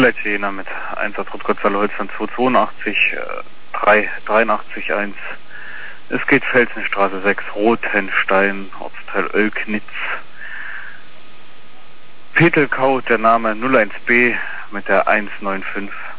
Niederleitsche Jena mit 1 Rotgott-Saale-Holstein 282, 383-1. Es geht Felsenstraße 6, Rothenstein, Ortsteil Oelknitz. Petelkau, der Name 01B mit der 195.